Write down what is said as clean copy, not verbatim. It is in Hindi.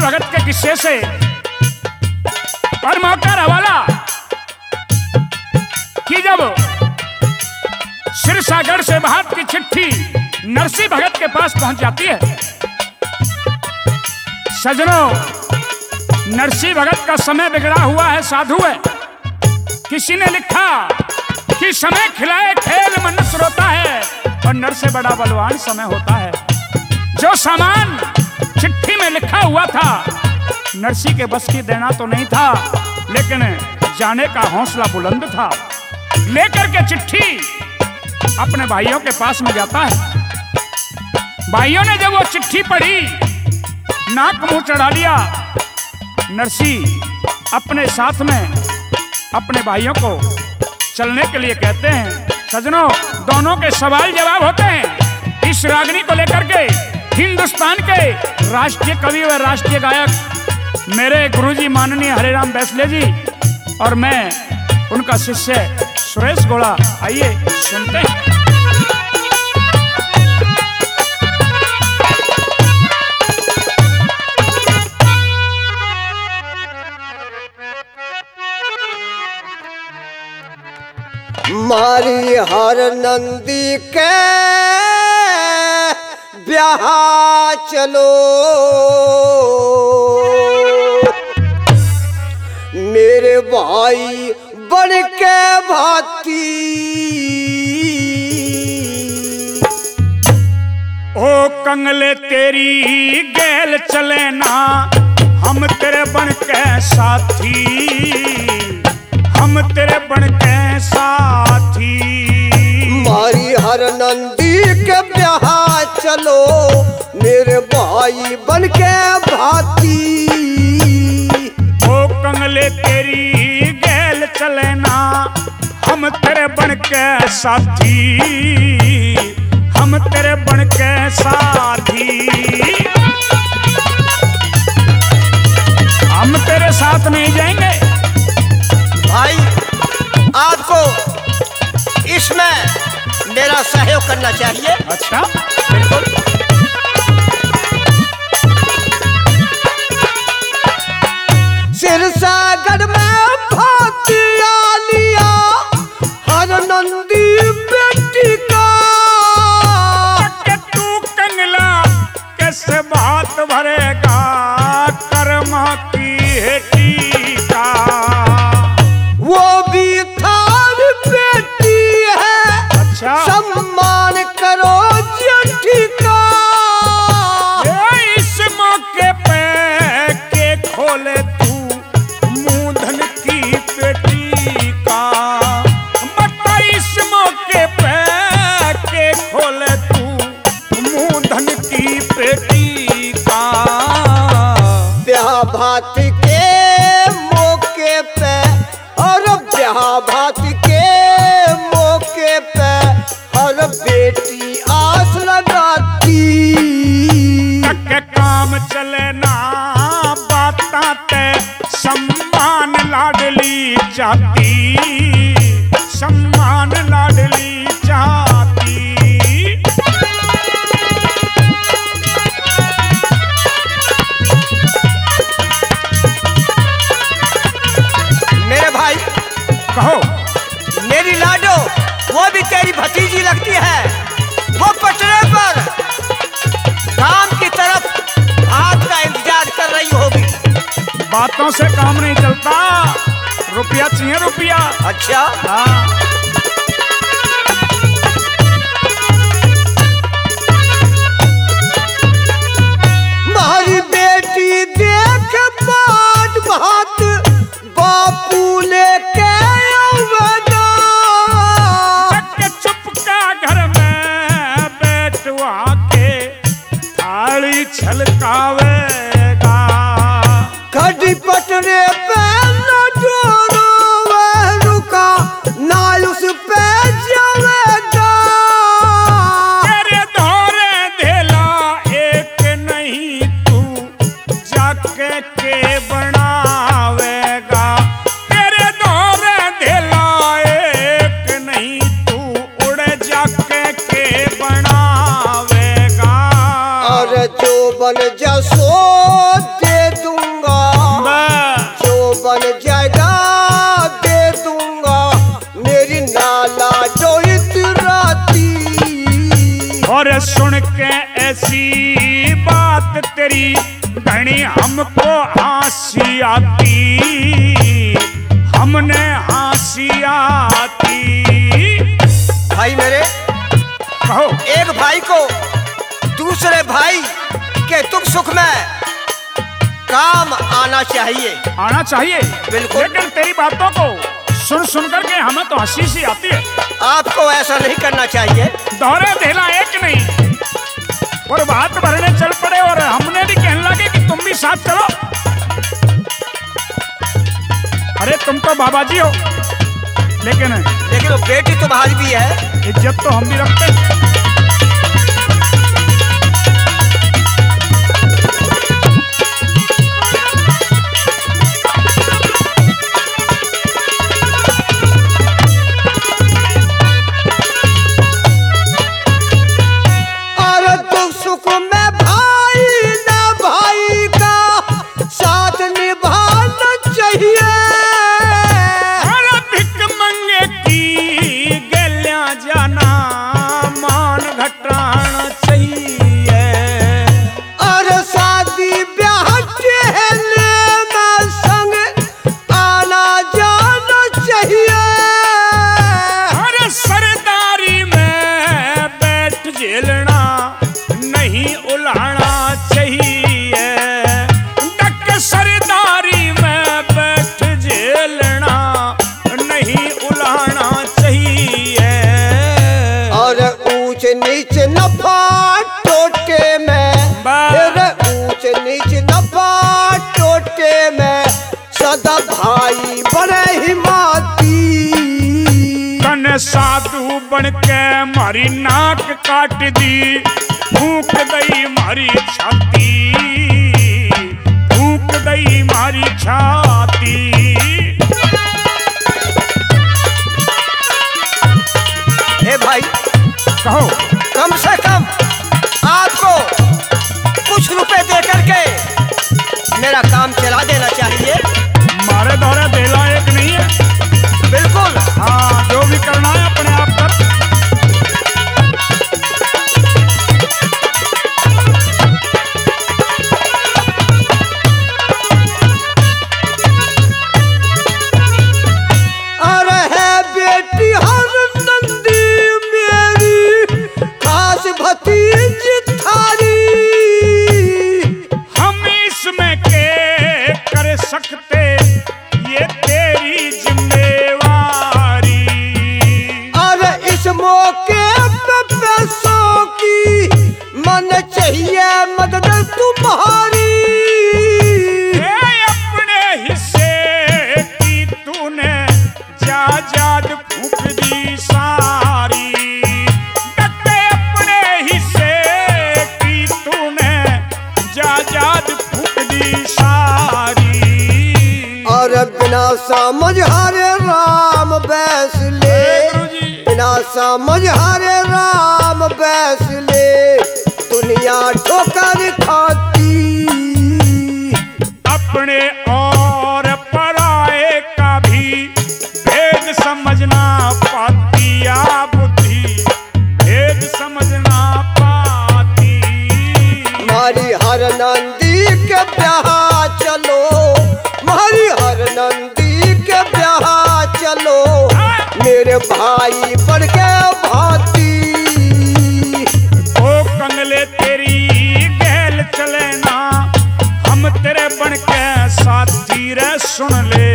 भगत के किस्से से। और मौका रवाला कि जब सिरसागढ़ से बात की चिट्ठी नरसिंह भगत के पास पहुंच जाती है। सजनों, नरसिंह भगत का समय बिगड़ा हुआ है, साधु है। किसी ने लिखा कि समय खिलाए खेल मनुष्य रोता है, और नर से बड़ा बलवान समय होता है। जो सामान चिट्ठी में लिखा हुआ था नरसिंह के बस की देना तो नहीं था, लेकिन जाने का हौसला बुलंद था। लेकर के चिट्ठी अपने भाइयों के पास में जाता है। भाइयों ने जब वो चिट्ठी पढ़ी, नाक मुंह चढ़ा लिया। नरसिंह अपने साथ में अपने भाइयों को चलने के लिए कहते हैं। सजनों, दोनों के सवाल जवाब होते हैं। इस रागनी को लेकर के हिंदुस्तान के राष्ट्रीय कवि व राष्ट्रीय गायक मेरे गुरुजी माननीय हरिराम बैसले जी और मैं उनका शिष्य सुरेश गोड़ा, आइए सुनते हैं। मारी हर नंदी के ब्याह चलो, मेरे भाई बन के भाती। ओ कंगले तेरी गैल चले ना, हम तेरे बन के साथी, हम तेरे बन के साथी। मारी हर नंदी के ब्याह चलो, मेरे भाई बन के भाती। ओ कंगले तेरी गैल चले ना, हम तेरे बन के साथी, हम तेरे बन के साथी। हम तेरे साथ नहीं जाएंगे। भाई, आपको इसमें मेरा सहयोग करना चाहिए। अच्छा, बिल्कुल। सिरसागढ़ में भातिया लिया हर नंदी बेटी का। के तू कंगला कैसे बात भरेगा, कर्मा की हेटी का। वो भी थारी बेटी है, अच्छा, सम्मान करो जेठी का। इस मौके पे के खोले तू मुंह धन की पेटी का। बता इस मौके पे के खोले तू मुंह धन की पेटी का। ब्याह भात के मौके पे और ब्याह भात के मौके पे हर बेटी आस लगाती। के काम चले ना बाताते, सम्मान लाडली चाहती, सम्मान लाडली चाहती। मेरे भाई, कहो। मेरी लाडो वो भी तेरी भतीजी लगती है। वो पटरे पर काम की तरफ आपका इंतजार कर रही होगी। बातों से काम नहीं चलता, रुपया चाहिए, रुपया। अच्छा, हाँ, मारी बेटी देख बाट भात बापू लेके आवेगा। के चुपका घर में बैठवा के थाली छलकावेगा। खड़ी पटरे पे न जोरो वह रुका, ना उस पे जावेगा। तेरे धोरे धेला एक नहीं तू जाके के बनावेगा। तेरे धोरे धेला एक नहीं तू उड़ जाके के बनावेगा। और जो बन जसो दे हमको हंसी आती, हमने हंसी आती। भाई मेरे, कहो। एक भाई को दूसरे भाई के दुख सुख में काम आना चाहिए। आना चाहिए बिल्कुल। लेकिन तेरी बातों को सुन सुन करके हमें तो हंसी सी आती है। आपको ऐसा नहीं करना चाहिए। दोहरे धेला एक नहीं, और बात भरने चल पड़े और हमने भी कहने लगे कि तुम भी साथ चलो। अरे तुम तो बाबा जी हो, लेकिन वो बेटी तुम्हारी भी है। इज्जत तो हम भी रखते हैं। और दुख सुख में भाई ना भाई का साथ निभाना चाहिए। अरे भिक मंगे की गलियां जाना मान घटाना चाहिए। और शादी ब्याह टहलने में संग आना जाना चाहिए। अरे सरदारी में बैठ झेलना नहीं उलाना चाहिए। डक सरदारी में बैठ झेलना नहीं उलाना चाहिए। और ऊंच नीच नफा टोटे में, फिर ऊंच नीच नफा टोटे में सदा भाई बड़े हिमाती। कन साधु बन के मारी नाक काट दी, फूक गई मारी छाती, फूक गई मारी छाती। हे भाई, कहो। कम से कम आपको कुछ रुपए दे करके मेरा काम चला देना चाहिए। मारे दौरे देला एक नहीं है। बिल्कुल। हाँ, जो भी करना है अपने आप कर। और है बेटी हर नंदी मेरी खास भतीजी थारी। हम इसमें के कर सकते, ये तेरी जिम्मेवारी। और इस मौके पे पैसों की मन चाहिए मदद तुम्हारी। ये अपने हिस्से की तूने जायदाद फूक दी सारी। डके अपने हिस्से की तूने जायदाद फूक दी सारी। और बिना समझ हरे राम बैस ले, गुरुजी। बिना समझ हरे राम बैस ले, दुनिया ठोकर खाती। अपने और पराये का भी भेद समझना पाती या बुद्धि, भेद समझना पाती। मारी हर नंदी के ब्याह चलो, मारी हर नंदी के ब्याह चलो, मेरे भाई बन के भाती। ओ कंगले तेरी गहल चले ना, हम तेरे बन के साथी रे सुन ले।